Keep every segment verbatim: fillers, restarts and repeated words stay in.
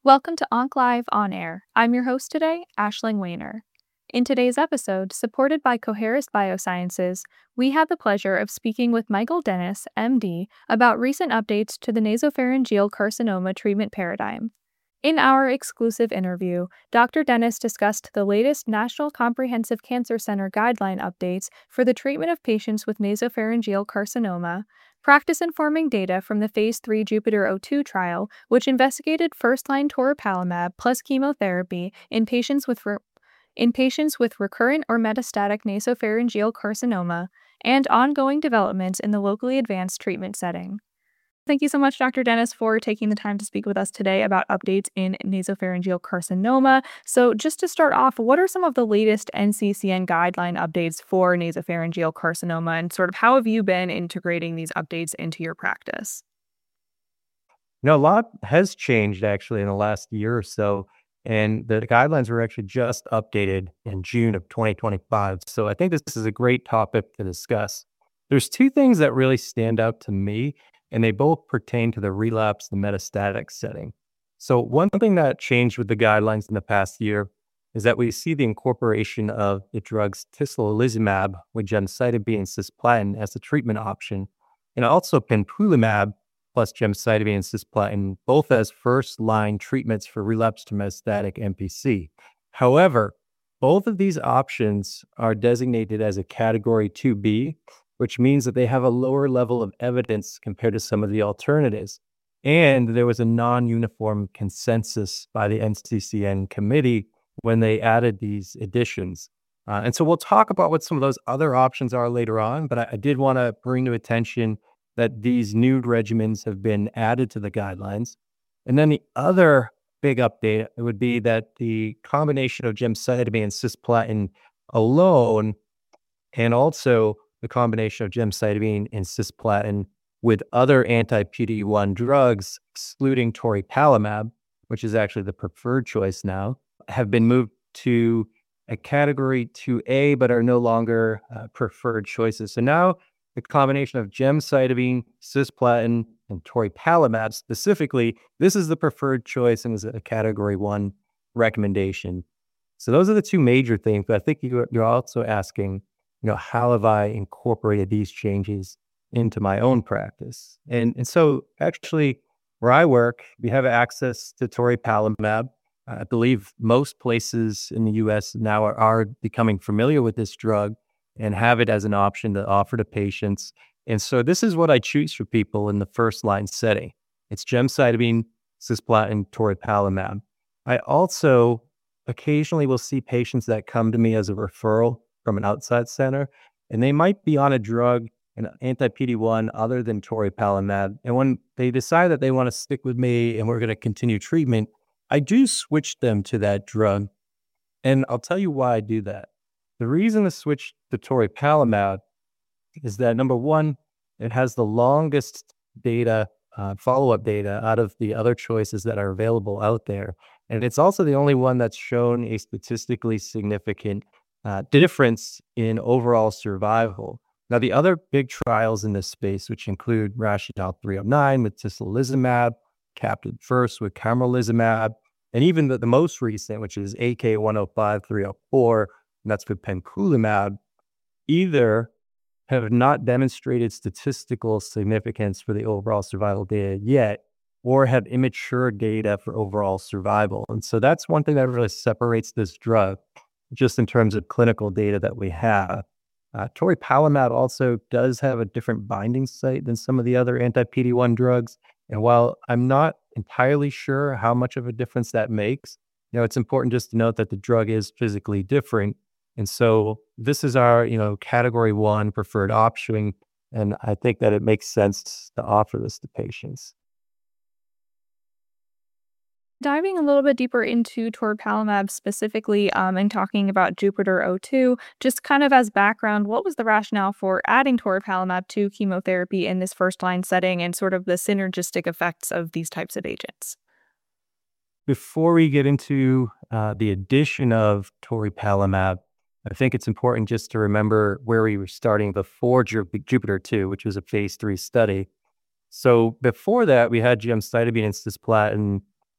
Welcome to OncLive On Air. I'm your host today, Ashling Weiner. In today's episode, supported by Coherus Biosciences, we had the pleasure of speaking with Michael Dennis, M D, about recent updates to the nasopharyngeal carcinoma treatment paradigm. In our exclusive interview, Doctor Dennis discussed the latest National Comprehensive Cancer Center guideline updates for the treatment of patients with nasopharyngeal carcinoma, practice-informing data from the Phase three Jupiter oh two trial, which investigated first-line toripalimab plus chemotherapy in patients with re- in patients with recurrent or metastatic nasopharyngeal carcinoma, and ongoing developments in the locally advanced treatment setting. Thank you so much, Doctor Dennis, for taking the time to speak with us today about updates in nasopharyngeal carcinoma. So just to start off, what are some of the latest N C C N guideline updates for nasopharyngeal carcinoma, and sort of how have you been integrating these updates into your practice? You know, a lot has changed actually in the last year or so, and the guidelines were actually just updated in June of twenty twenty-five. So I think this is a great topic to discuss. There's two things that really stand out to me, and they both pertain to the relapse and metastatic setting. So one thing that changed with the guidelines in the past year is that we see the incorporation of the drugs tislelizumab with gemcitabine and cisplatin as a treatment option, and also pembrolizumab plus gemcitabine and cisplatin, both as first-line treatments for relapsed to metastatic N P C. However, both of these options are designated as a Category two B, which means that they have a lower level of evidence compared to some of the alternatives. And there was a non-uniform consensus by the N C C N committee when they added these additions. Uh, and so we'll talk about what some of those other options are later on, but I, I did want to bring to attention that these new regimens have been added to the guidelines. And then the other big update would be that the combination of gemcitabine and cisplatin alone, and also the combination of gemcitabine and cisplatin with other anti-P D one drugs, excluding toripalimab, which is actually the preferred choice now, have been moved to a Category two A, but are no longer uh, preferred choices. So now the combination of gemcitabine, cisplatin, and toripalimab specifically, this is the preferred choice and was a Category one recommendation. So those are the two major things, but I think you're, you're also asking, you know, how have I incorporated these changes into my own practice? And, and so actually, where I work, we have access to toripalimab. I believe most places in the U S now are, are becoming familiar with this drug and have it as an option to offer to patients. And so this is what I choose for people in the first line setting. It's gemcitabine, cisplatin, toripalimab. I also occasionally will see patients that come to me as a referral from an outside center, and they might be on a drug, an anti-P D one other than toripalimab. And when they decide that they want to stick with me and we're going to continue treatment, I do switch them to that drug. And I'll tell you why I do that. The reason to switch to toripalimab is that, number one, it has the longest data, uh, follow-up data out of the other choices that are available out there. And it's also the only one that's shown a statistically significant uh, difference in overall survival. Now, the other big trials in this space, which include Rationale three oh nine with tislelizumab, Captain First with camrelizumab, and even the, the most recent, which is A K one oh five three oh four, and that's with pembrolizumab, either have not demonstrated statistical significance for the overall survival data yet, or have immature data for overall survival. And so that's one thing that really separates this drug, just in terms of clinical data that we have. Uh, toripalimab also does have a different binding site than some of the other anti-P D one drugs. And while I'm not entirely sure how much of a difference that makes, you know, it's important just to note that the drug is physically different. And so this is our, you know, Category one preferred option. And I think that it makes sense to offer this to patients. Diving a little bit deeper into toripalimab specifically, um, and talking about Jupiter oh two, just kind of as background, what was the rationale for adding toripalimab to chemotherapy in this first-line setting and sort of the synergistic effects of these types of agents? Before we get into uh, the addition of toripalimab, I think it's important just to remember where we were starting before Ju- Jupiter two, which was a phase three study. So before that, we had gemcitabine and cisplatin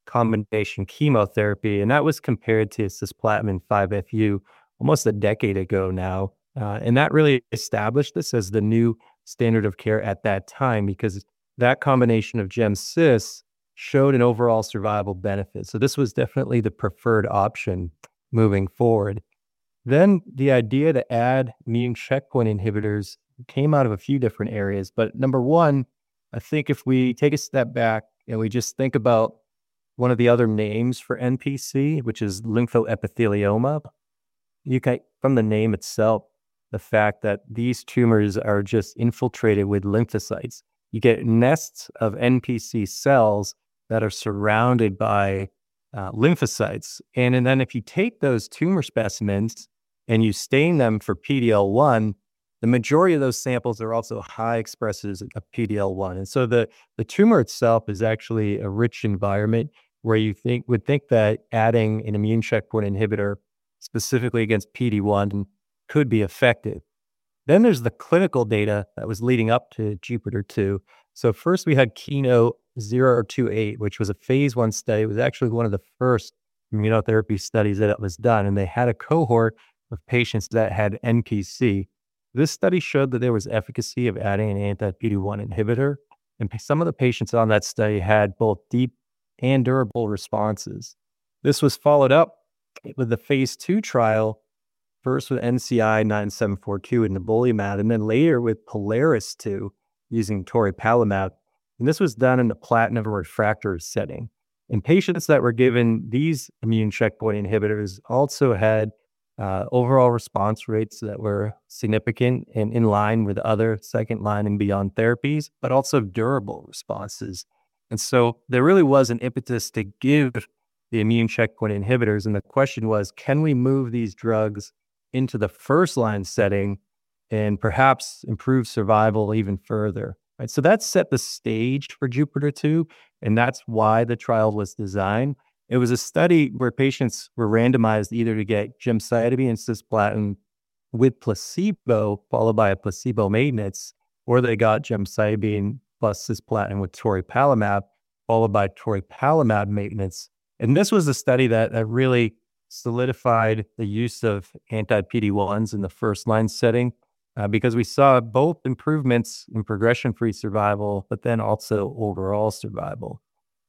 combination chemotherapy, and that was compared to cisplatin five F U almost a decade ago now. Uh, and that really established this as the new standard of care at that time because that combination of Gem-Cis showed an overall survival benefit. So this was definitely the preferred option moving forward. Then the idea to add immune checkpoint inhibitors came out of a few different areas. But number one, I think if we take a step back and we just think about one of the other names for N P C, which is lymphoepithelioma, you can, from the name itself, the fact that these tumors are just infiltrated with lymphocytes. You get nests of N P C cells that are surrounded by uh, lymphocytes. And, and then if you take those tumor specimens and you stain them for P D L one, the majority of those samples are also high expressors of P D L one. And so the, the tumor itself is actually a rich environment where you think would think that adding an immune checkpoint inhibitor specifically against P D one could be effective. Then there's the clinical data that was leading up to Jupiter two. So first we had Keynote zero two eight, which was a phase one study. It was actually one of the first immunotherapy studies that was done. And they had a cohort of patients that had N P C. This study showed that there was efficacy of adding an anti-P D one inhibitor. And some of the patients on that study had both deep and durable responses. This was followed up with the phase two trial, first with N C I nine seven four two and nivolumab, and then later with Polaris two using toripalimab. And this was done in the platinum refractory setting. And patients that were given these immune checkpoint inhibitors also had uh, overall response rates that were significant and in line with other second line and beyond therapies, but also durable responses. And so there really was an impetus to give the immune checkpoint inhibitors. And the question was, can we move these drugs into the first line setting and perhaps improve survival even further? Right? So that set the stage for Jupiter two, and that's why the trial was designed. It was a study where patients were randomized either to get gemcitabine and cisplatin with placebo, followed by a placebo maintenance, or they got gemcitabine plus cisplatin with toripalimab, followed by toripalimab maintenance. And this was a study that, that really solidified the use of anti-P D ones in the first line setting uh, because we saw both improvements in progression-free survival, but then also overall survival.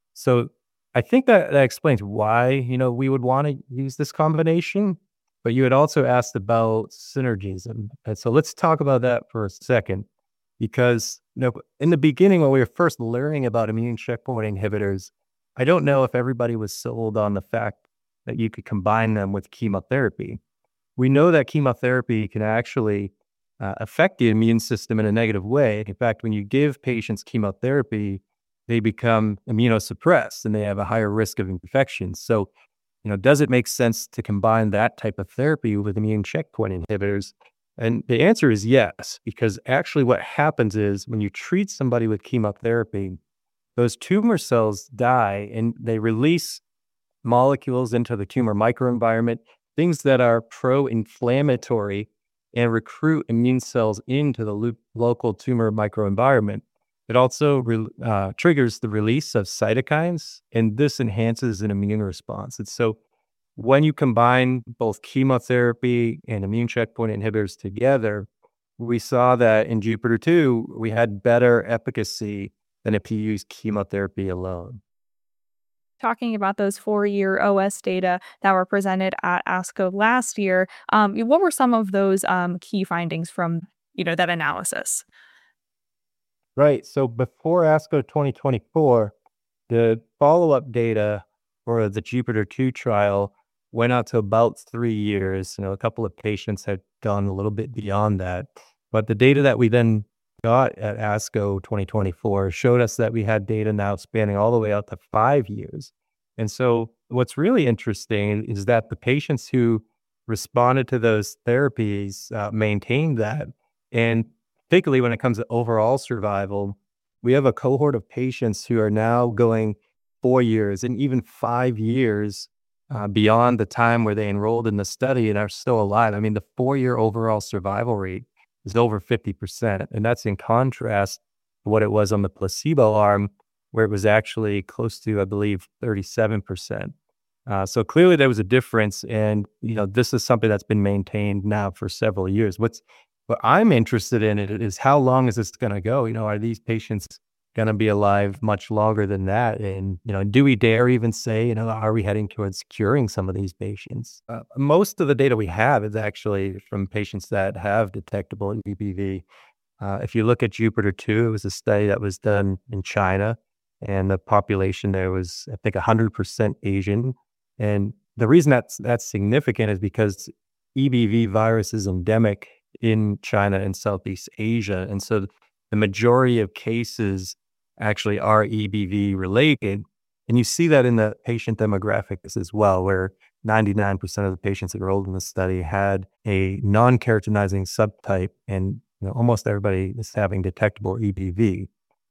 So I think that, that explains why, you know, we would want to use this combination, but you had also asked about synergies. And, and so let's talk about that for a second, because, you know, in the beginning, when we were first learning about immune checkpoint inhibitors, I don't know if everybody was sold on the fact that you could combine them with chemotherapy. We know that chemotherapy can actually uh, affect the immune system in a negative way. In fact, when you give patients chemotherapy, they become immunosuppressed and they have a higher risk of infection. So, you know, does it make sense to combine that type of therapy with immune checkpoint inhibitors? And the answer is yes, because actually what happens is when you treat somebody with chemotherapy, those tumor cells die and they release molecules into the tumor microenvironment, things that are pro-inflammatory and recruit immune cells into the lo- local tumor microenvironment. It also re- uh, triggers the release of cytokines, and this enhances an immune response. And so when you combine both chemotherapy and immune checkpoint inhibitors together, we saw that in Jupiter two, we had better efficacy than if you use chemotherapy alone. Talking about those four-year O S data that were presented at ASCO last year, um, what were some of those um, key findings from, you know, that analysis? Right. So before ASCO twenty twenty-four, the follow-up data for the Jupiter two trial went out to about three years. You know, a couple of patients had gone a little bit beyond that. But the data that we then got at ASCO twenty twenty-four showed us that we had data now spanning all the way out to five years. And so what's really interesting is that the patients who responded to those therapies uh, maintained that. And particularly when it comes to overall survival, we have a cohort of patients who are now going four years and even five years uh, beyond the time where they enrolled in the study and are still alive. I mean, the four-year overall survival rate is over fifty percent. And that's in contrast to what it was on the placebo arm, where it was actually close to, I believe, thirty-seven percent. Uh, so clearly there was a difference, and you know this is something that's been maintained now for several years. What's what I'm interested in it is how long is this going to go? You know, are these patients going to be alive much longer than that? And you know, do we dare even say, you know, are we heading towards curing some of these patients? Uh, most of the data we have is actually from patients that have detectable E B V. Uh, if you look at Jupiter two, it was a study that was done in China, and the population there was, I think, one hundred percent Asian. And the reason that's that's significant is because E B V virus is endemic in China and Southeast Asia. And so the majority of cases actually are E B V related. And you see that in the patient demographics as well, where ninety-nine percent of the patients enrolled in the study had a non-keratinizing subtype, and you know, almost everybody is having detectable E B V.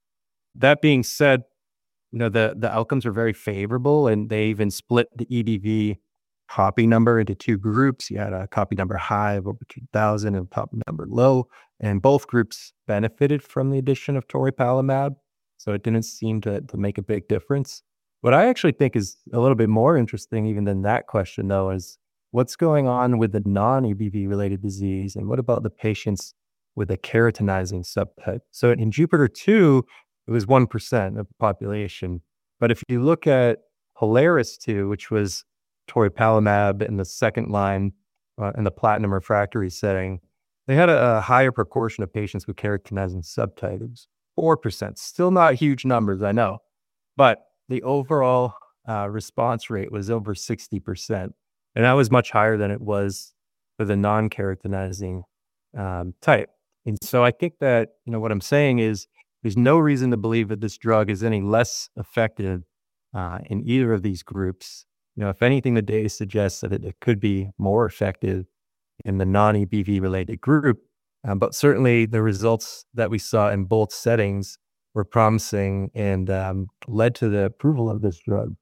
That being said, you know, the, the outcomes are very favorable, and they even split the E B V copy number into two groups. You had a copy number high of over two thousand and a copy number low, and both groups benefited from the addition of toripalimab. So it didn't seem to, to make a big difference. What I actually think is a little bit more interesting even than that question, though, is what's going on with the non-E B V related disease, and what about the patients with a keratinizing subtype? So in Jupiter two, it was one percent of the population. But if you look at Polaris two, which was toripalimab in the second line uh, in the platinum refractory setting, they had a, a higher proportion of patients with keratinizing subtypes, four percent. Still not huge numbers, I know. But the overall uh, response rate was over sixty percent. And that was much higher than it was for the non-keratinizing um, type. And so I think that, you know, what I'm saying is there's no reason to believe that this drug is any less effective uh, in either of these groups. You know, if anything, the data suggests that it, it could be more effective in the non-E B V related group. Um, but certainly the results that we saw in both settings were promising and um, led to the approval of this drug.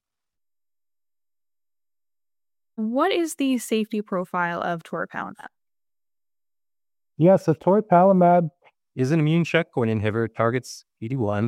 What is the safety profile of toripalimab? Yeah, so toripalimab is an immune checkpoint inhibitor, targets P D one,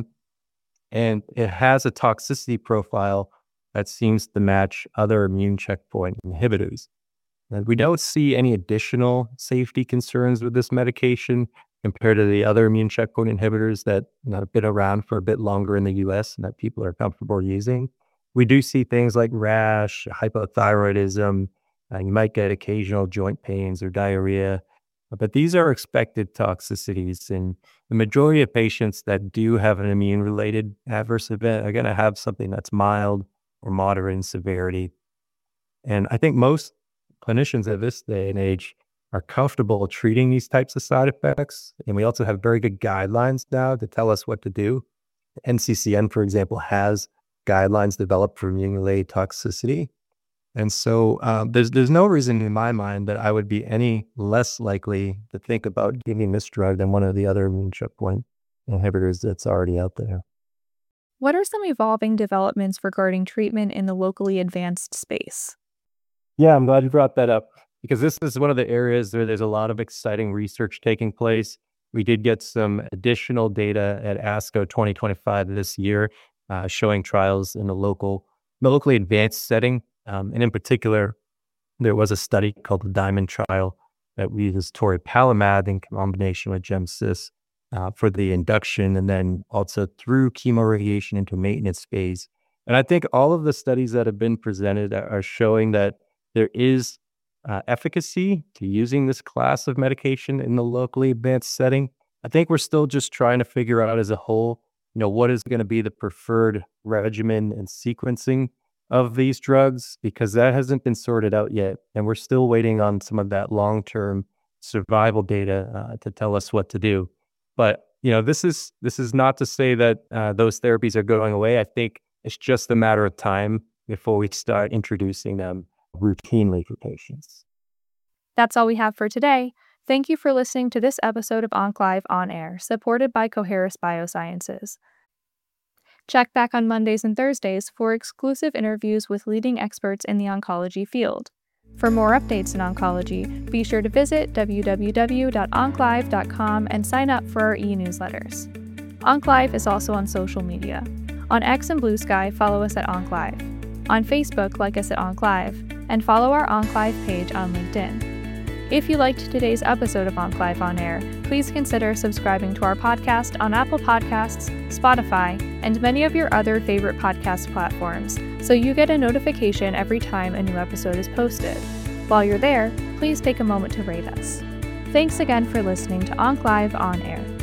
and it has a toxicity profile that seems to match other immune checkpoint inhibitors. And we don't see any additional safety concerns with this medication compared to the other immune checkpoint inhibitors that you know, have been around for a bit longer in the U S and that people are comfortable using. We do see things like rash, hypothyroidism, uh, you might get occasional joint pains or diarrhea, but these are expected toxicities. And the majority of patients that do have an immune-related adverse event are going to have something that's mild or moderate in severity. And I think most clinicians at this day and age are comfortable treating these types of side effects. And we also have very good guidelines now to tell us what to do. N C C N, for example, has guidelines developed for immune-related toxicity. And so um, there's there's no reason in my mind that I would be any less likely to think about giving this drug than one of the other immune checkpoint inhibitors that's already out there. What are some evolving developments regarding treatment in the locally advanced space? Yeah, I'm glad you brought that up because this is one of the areas where there's a lot of exciting research taking place. We did get some additional data at ASCO twenty twenty-five this year uh, showing trials in a local, locally advanced setting. Um, and in particular, there was a study called the DIAMOND trial that uses toripalimab in combination with Gemcis uh, for the induction and then also through chemoradiation into maintenance phase. And I think all of the studies that have been presented are showing that there is uh, efficacy to using this class of medication in the locally advanced setting. I think we're still just trying to figure out as a whole, you know, what is going to be the preferred regimen and sequencing of these drugs, because that hasn't been sorted out yet. And we're still waiting on some of that long-term survival data uh, to tell us what to do. But, you know, this is this is not to say that uh, those therapies are going away. I think it's just a matter of time before we start introducing them routinely for patients. That's all we have for today. Thank you for listening to this episode of OncLive On Air, supported by Coherus Biosciences. Check back on Mondays and Thursdays for exclusive interviews with leading experts in the oncology field. For more updates in oncology, be sure to visit w w w dot onclive dot com and sign up for our e-newsletters. OncLive is also on social media. On X and Blue Sky, follow us at OncLive. On Facebook, like us at OncLive, and follow our OncLive page on LinkedIn. If you liked today's episode of OncLive On Air, please consider subscribing to our podcast on Apple Podcasts, Spotify, and many of your other favorite podcast platforms, so you get a notification every time a new episode is posted. While you're there, please take a moment to rate us. Thanks again for listening to OncLive On Air.